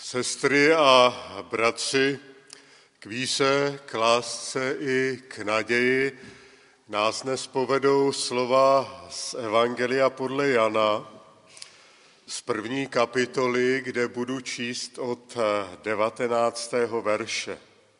Sestry a bratři, k víře, k lásce i k naději nás dnes povedou slova z Evangelia podle Jana, z 1. kapitoly, kde budu číst od 19. verše.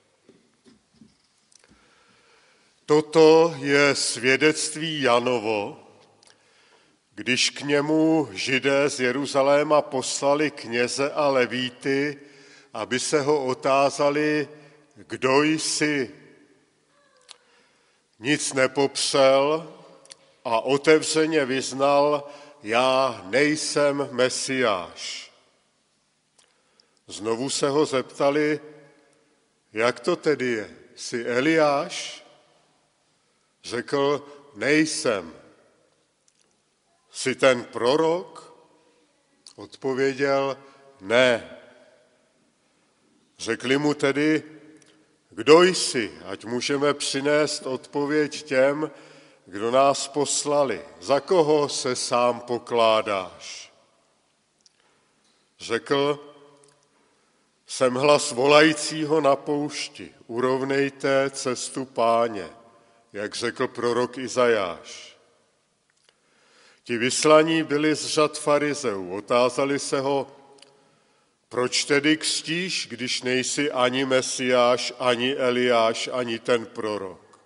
Toto je svědectví Janovo, když k němu Židé z Jeruzaléma poslali kněze a levíty, aby se ho otázali, kdo jsi. Nic nepopřel a otevřeně vyznal, já nejsem Mesiáš. Znovu se ho zeptali, jak to tedy je, jsi Eliáš? Řekl, nejsem. Jsi ten prorok? Odpověděl, ne. Řekli mu tedy, kdo jsi, ať můžeme přinést odpověď těm, kdo nás poslali. Za koho se sám pokládáš? Řekl, jsem hlas volajícího na poušti, urovnejte cestu Páně, jak řekl prorok Izajáš. Ti vyslaní byli z řad farizeů, otázali se ho, proč tedy křtíš, když nejsi ani Mesiáš, ani Eliáš, ani ten prorok?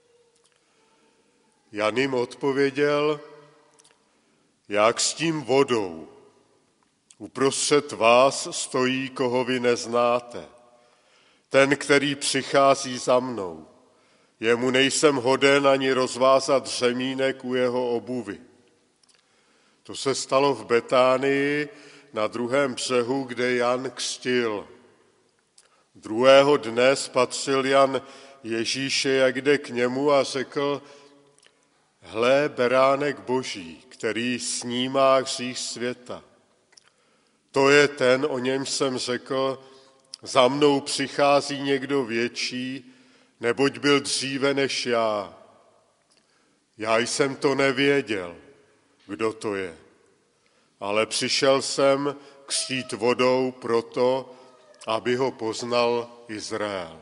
Jan jim odpověděl, já křtím vodou. Uprostřed vás stojí, koho vy neznáte. Ten, který přichází za mnou. Jemu nejsem hoden ani rozvázat řemínek u jeho obuvi. To se stalo v Betánii na druhém břehu, kde Jan křtil. Druhého dne spatřil Jan Ježíše, jak jde k němu a řekl, hle, beránek Boží, který snímá hřích světa. To je ten, o němž jsem řekl, za mnou přichází někdo větší, neboť byl dříve než já. Já jsem to nevěděl, kdo to je. Ale přišel jsem křtít vodou proto, aby ho poznal Izrael.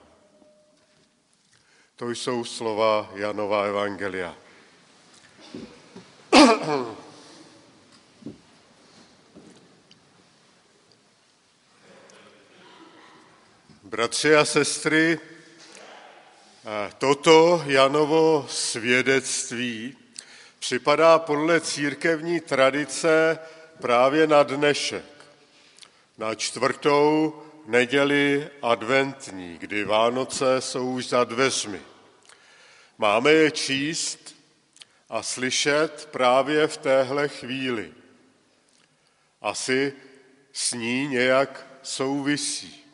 To jsou slova Janova evangelia. Bratři a sestry, toto Janovo svědectví připadá podle církevní tradice právě na dnešek, na 4. neděli adventní, kdy Vánoce jsou už za dveřmi. Máme je číst a slyšet právě v téhle chvíli. Asi s ní nějak souvisí.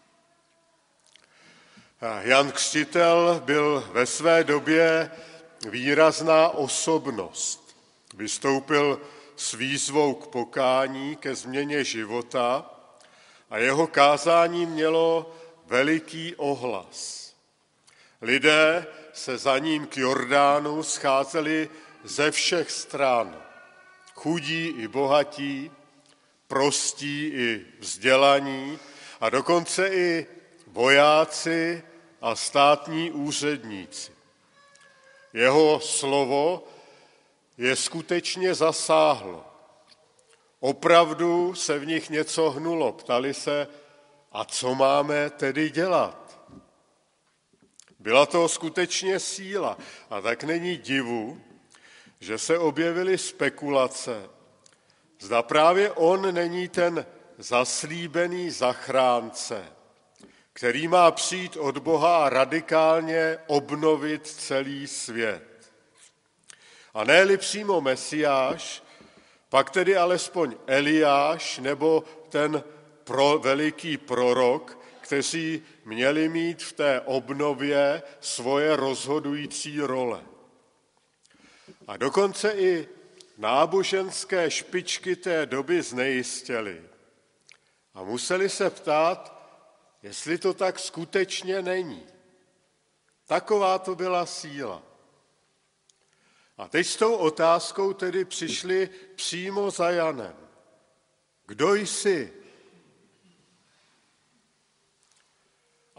Jan Křtitel byl ve své době výrazná osobnost. Vystoupil s výzvou k pokání, ke změně života a jeho kázání mělo veliký ohlas. Lidé se za ním k Jordánu scházeli ze všech stran. Chudí i bohatí, prostí i vzdělaní a dokonce i vojáci a státní úředníci. Jeho slovo je skutečně zasáhlo. Opravdu se v nich něco hnulo. Ptali se, a co máme tedy dělat? Byla to skutečně síla. A tak není divu, že se objevily spekulace. Zda právě on není ten zaslíbený zachránce, který má přijít od Boha a radikálně obnovit celý svět. A ne-li přímo Mesiáš, pak tedy alespoň Eliáš nebo ten veliký prorok, kteří měli mít v té obnově svoje rozhodující role. A dokonce i náboženské špičky té doby znejistěly. A museli se ptát, jestli to tak skutečně není. Taková to byla síla. A teď s tou otázkou tedy přišli přímo za Janem. Kdo jsi?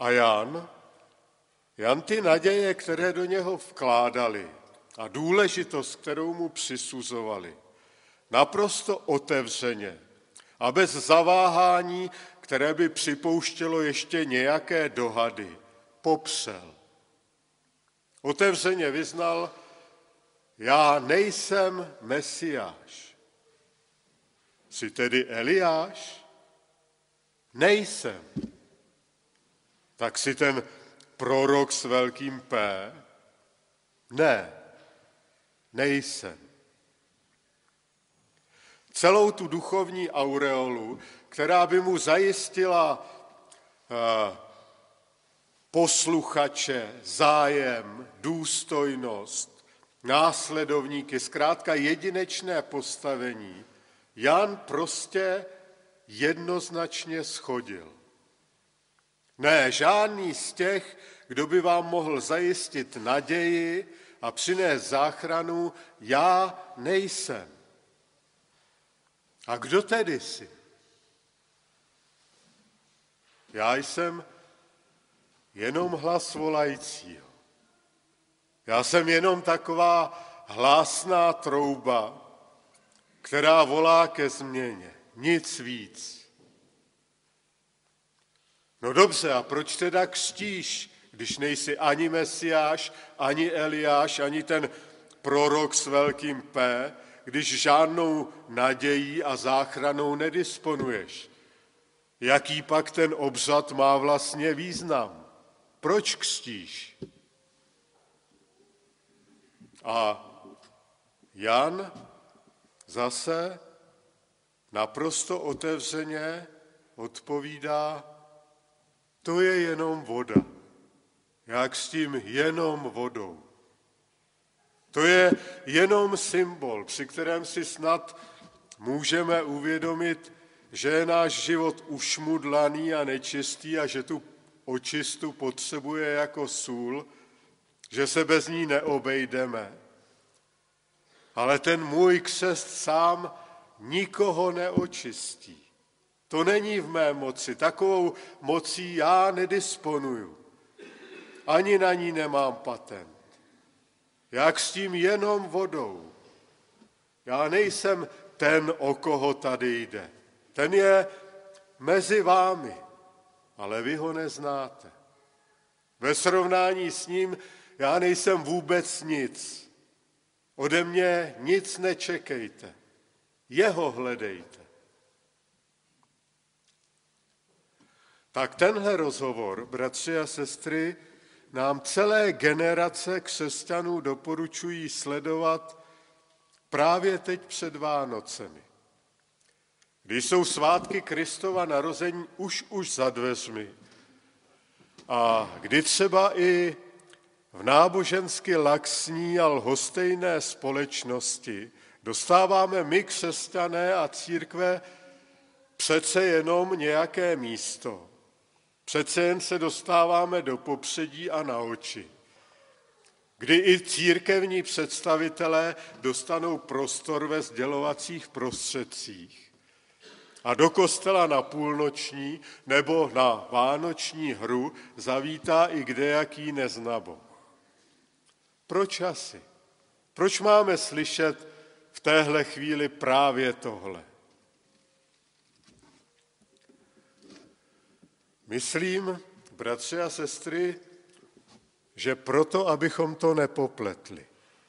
A Jan ty naděje, které do něho vkládali a důležitost, kterou mu přisuzovali, naprosto otevřeně a bez zaváhání, které by připouštělo ještě nějaké dohady, popřel. Otevřeně vyznal, já nejsem Mesiáš. Jsi tedy Eliáš? Nejsem. Tak jsi ten prorok s velkým P? Ne, nejsem. Celou tu duchovní aureolu, která by mu zajistila posluchače, zájem, důstojnost, následovníky, zkrátka jedinečné postavení, Jan prostě jednoznačně shodil. Ne, žádný z těch, kdo by vám mohl zajistit naději a přinést záchranu, já nejsem. A kdo tedy jsi? Já jsem jenom hlas volajícího. Já jsem jenom taková hlásná trouba, která volá ke změně. Nic víc. No dobře, a proč teda křtíš, když nejsi ani Mesiáš, ani Eliáš, ani ten prorok s velkým P, když žádnou nadějí a záchranou nedisponuješ? Jaký pak ten obřad má vlastně význam? Proč křtíš? A Jan zase naprosto otevřeně odpovídá, to je jenom voda. Já křtím jenom vodou. To je jenom symbol, při kterém si snad můžeme uvědomit, že je náš život ušmudlaný a nečistý a že tu očistu potřebuje jako sůl, že se bez ní neobejdeme. Ale ten můj křest sám nikoho neočistí. To není v mé moci, takovou mocí já nedisponuju. Ani na ní nemám patent. Já křtím jenom vodou. Já nejsem ten, o koho tady jde. Ten je mezi vámi, ale vy ho neznáte. Ve srovnání s ním já nejsem vůbec nic. Ode mě nic nečekejte. Jeho hledejte. Tak tenhle rozhovor, bratři a sestry, nám celé generace křesťanů doporučují sledovat právě teď před Vánocemi. Když jsou svátky Kristova narození už za dveřmi a kdy třeba i v nábožensky laxní a lhostejné společnosti dostáváme my, křesťané a církve, přece jenom nějaké místo. Přece jen se dostáváme do popředí a na oči, kdy i církevní představitelé dostanou prostor ve sdělovacích prostředcích. A do kostela na půlnoční nebo na vánoční hru zavítá i kdejaký neznaboh. Proč asi? Proč máme slyšet v téhle chvíli právě tohle? Myslím, bratři a sestry, že proto, abychom to nepopletli.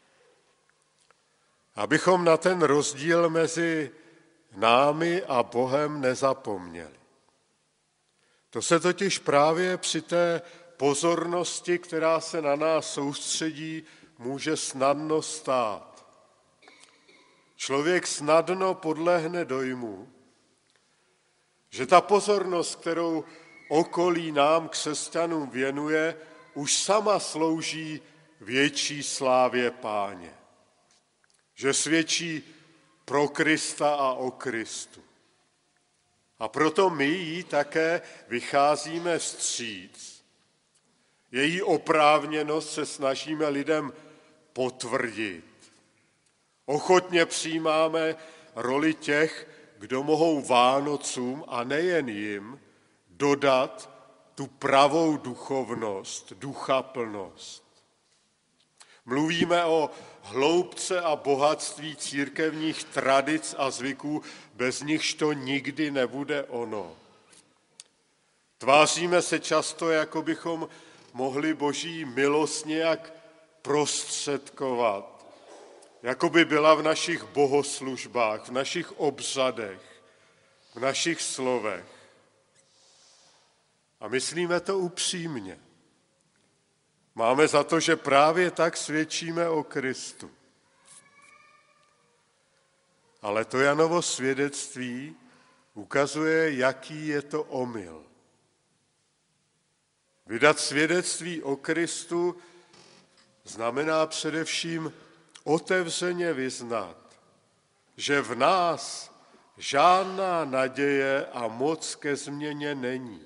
Abychom na ten rozdíl mezi námi a Bohem nezapomněli. To se totiž právě při té pozornosti, která se na nás soustředí, může snadno stát. Člověk snadno podlehne dojmu, že ta pozornost, kterou okolí nám, křesťanům, věnuje, už sama slouží větší slávě Páně. Že svědčí pro Krista a o Kristu. A proto my jí také vycházíme vstříc. Její oprávněnost se snažíme lidem potvrdit. Ochotně přijímáme roli těch, kdo mohou Vánocům a nejen jim dodat tu pravou duchovnost, duchaplnost. Mluvíme o hloubce a bohatství církevních tradic a zvyků, bez nichž to nikdy nebude ono. Tváříme se často, jako bychom mohli Boží milost nějak prostředkovat, jako by byla v našich bohoslužbách, v našich obřadech, v našich slovech. A myslíme to upřímně. Máme za to, že právě tak svědčíme o Kristu. Ale to Janovo svědectví ukazuje, jaký je to omyl. Vydat svědectví o Kristu znamená především otevřeně vyznat, že v nás žádná naděje a moc ke změně není.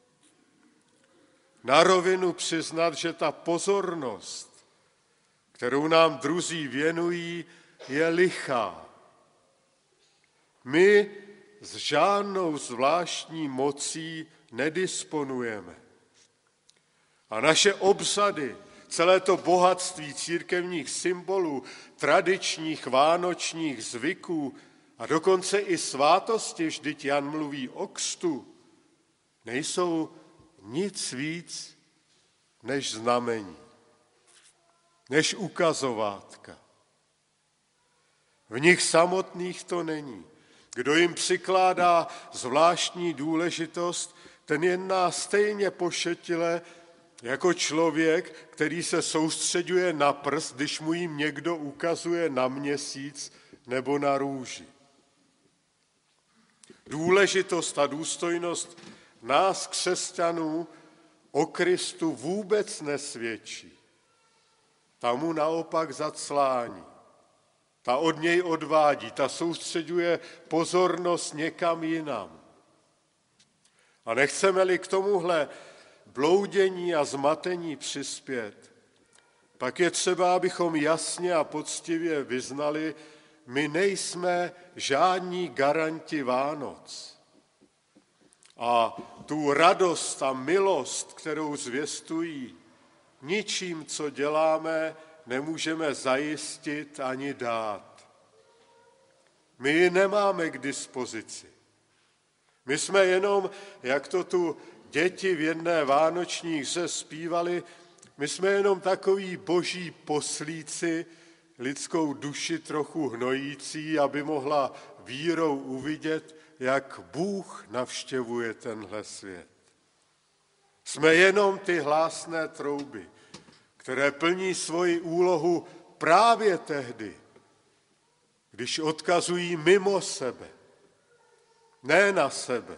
Na rovinu přiznat, že ta pozornost, kterou nám druzí věnují, je lichá. My s žádnou zvláštní mocí nedisponujeme. A naše obřady, celé to bohatství církevních symbolů, tradičních vánočních zvyků a dokonce i svátosti, vždyť Jan mluví o křtu, nejsou nic víc než znamení, než ukazovátka. V nich samotných to není. Kdo jim přikládá zvláštní důležitost, ten jedná stejně pošetile jako člověk, který se soustředuje na prst, když mu jim někdo ukazuje na měsíc nebo na růži. Důležitost a důstojnost nás, křesťanů, o Kristu vůbec nesvědčí. Ta mu naopak zaclání. Ta od něj odvádí, ta soustředuje pozornost někam jinam. A nechceme-li k tomuhle bloudění a zmatení přispět, pak je třeba, abychom jasně a poctivě vyznali, my nejsme žádní garanti Vánoc. A tu radost a milost, kterou zvěstují, ničím, co děláme, nemůžeme zajistit ani dát. My ji nemáme k dispozici. My jsme jenom, jak to tu děti v jedné vánoční hře zpívali, my jsme jenom takoví boží poslíci, lidskou duši trochu hnojící, aby mohla vírou uvidět, jak Bůh navštěvuje tenhle svět. Jsme jenom ty hlásné trouby, které plní svoji úlohu právě tehdy, když odkazují mimo sebe, ne na sebe.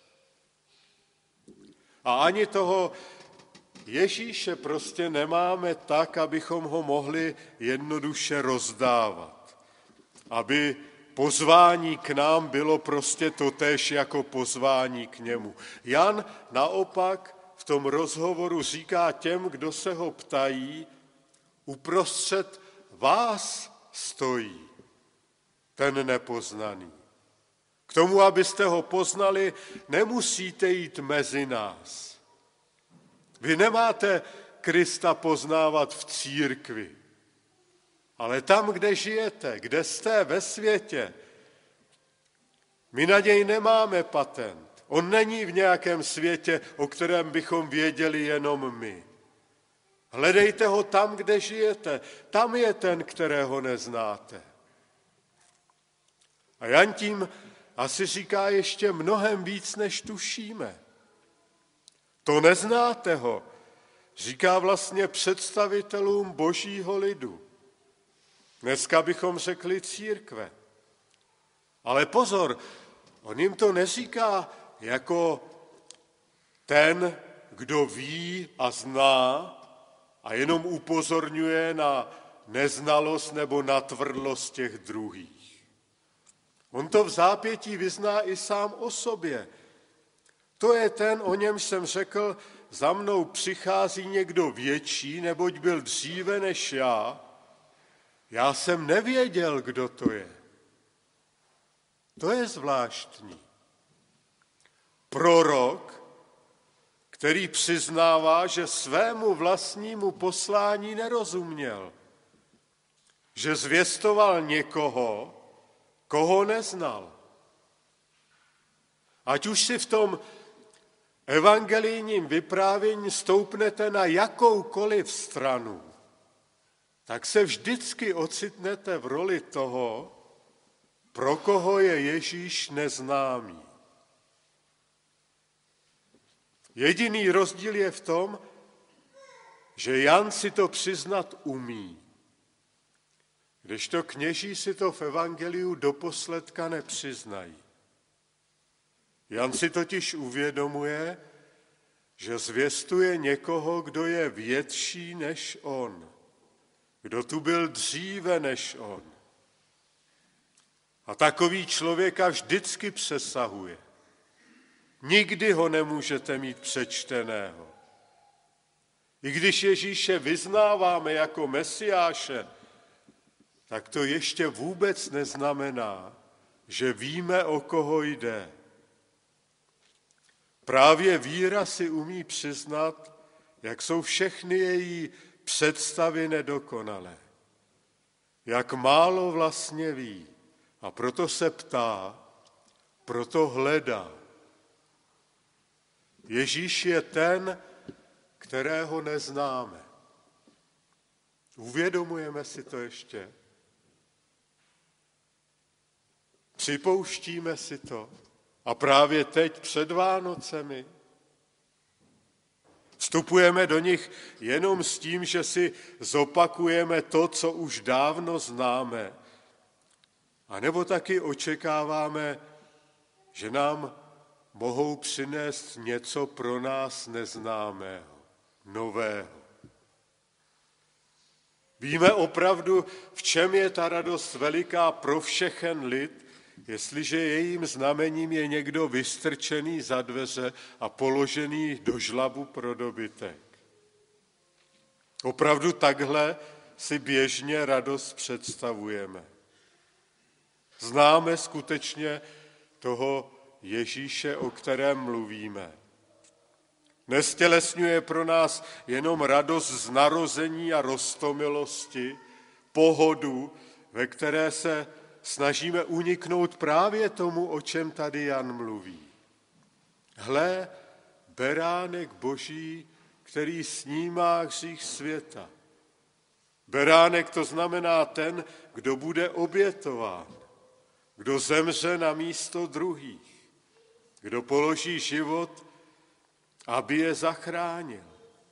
A ani toho Ježíše prostě nemáme tak, abychom ho mohli jednoduše rozdávat. Aby pozvání k nám bylo prostě totéž jako pozvání k němu. Jan naopak v tom rozhovoru říká těm, kdo se ho ptají, uprostřed vás stojí ten nepoznaný. K tomu, abyste ho poznali, nemusíte jít mezi nás. Vy nemáte Krista poznávat v církvi, ale tam, kde žijete, kde jste ve světě. My na něj nemáme patent. On není v nějakém světě, o kterém bychom věděli jenom my. Hledejte ho tam, kde žijete. Tam je ten, kterého neznáte. A Jan tím asi říká ještě mnohem víc, než tušíme. To neznáte ho, říká vlastně představitelům božího lidu. Dneska bychom řekli církve. Ale pozor, on jim to neříká jako ten, kdo ví a zná a jenom upozorňuje na neznalost nebo na tvrdlost těch druhých. On to v zápětí vyzná i sám o sobě. To je ten, o něm jsem řekl, za mnou přichází někdo větší, neboť byl dříve než já. Já jsem nevěděl, kdo to je. To je zvláštní. Prorok, který přiznává, že svému vlastnímu poslání nerozuměl, že zvěstoval někoho, koho neznal. Ať už si v tom evangelijním vyprávění stoupnete na jakoukoliv stranu, tak se vždycky ocitnete v roli toho, pro koho je Ježíš neznámý. Jediný rozdíl je v tom, že Jan si to přiznat umí, kdežto kněží si to v evangeliu doposledka nepřiznají. Jan si totiž uvědomuje, že zvěstuje někoho, kdo je větší než on, kdo tu byl dříve než on. A takový člověka vždycky přesahuje. Nikdy ho nemůžete mít přečteného. I když Ježíše vyznáváme jako Mesiáše, tak to ještě vůbec neznamená, že víme, o koho jde. Právě víra si umí přiznat, jak jsou všechny její představy nedokonalé. Jak málo vlastně ví. A proto se ptá, proto hledá. Ježíš je ten, kterého neznáme. Uvědomujeme si to ještě? Připouštíme si to? A právě teď před Vánocemi vstupujeme do nich jenom s tím, že si zopakujeme to, co už dávno známe. A nebo taky očekáváme, že nám mohou přinést něco pro nás neznámého, nového. Víme opravdu, v čem je ta radost veliká pro všechen lid, jestliže jejím znamením je někdo vystrčený za dveře a položený do žlabu pro dobytek. Opravdu takhle si běžně radost představujeme. Známe skutečně toho Ježíše, o kterém mluvíme. Nestělesňuje pro nás jenom radost z narození a roztomilosti, pohodu, ve které se snažíme uniknout právě tomu, o čem tady Jan mluví. Hle, beránek Boží, který snímá hřích světa. Beránek to znamená ten, kdo bude obětován, kdo zemře na místo druhých, kdo položí život, aby je zachránil.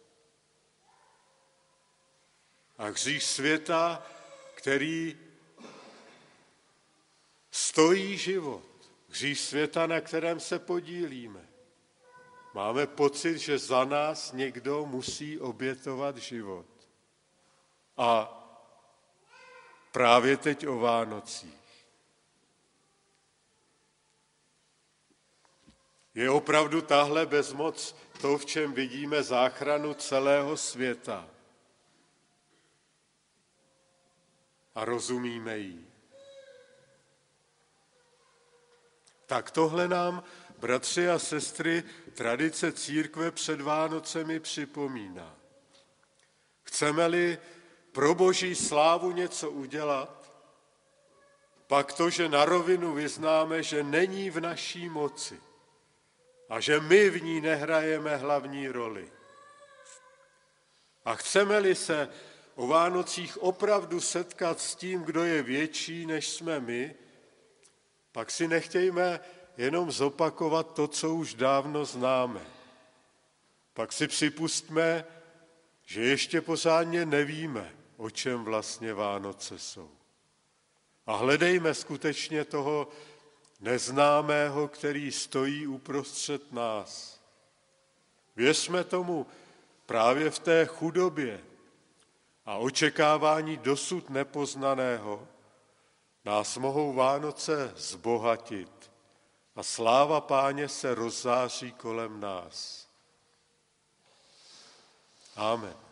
A hřích světa, který stojí život. Hřích světa, na kterém se podílíme. Máme pocit, že za nás někdo musí obětovat život. A právě teď o Vánocích. Je opravdu tahle bezmoc to, v čem vidíme záchranu celého světa. A rozumíme jí. Tak tohle nám, bratři a sestry, tradice církve před Vánocemi připomíná. Chceme-li pro Boží slávu něco udělat, pak to, že na rovinu vyznáme, že není v naší moci a že my v ní nehrajeme hlavní roli. A chceme-li se o Vánocích opravdu setkat s tím, kdo je větší, než jsme my, pak si nechtějme jenom zopakovat to, co už dávno známe. Pak si připustme, že ještě pořádně nevíme, o čem vlastně Vánoce jsou. A hledejme skutečně toho neznámého, který stojí uprostřed nás. Věřme tomu právě v té chudobě a očekávání dosud nepoznaného nás mohou Vánoce zbohatit a sláva Páně se rozzáří kolem nás. Amen.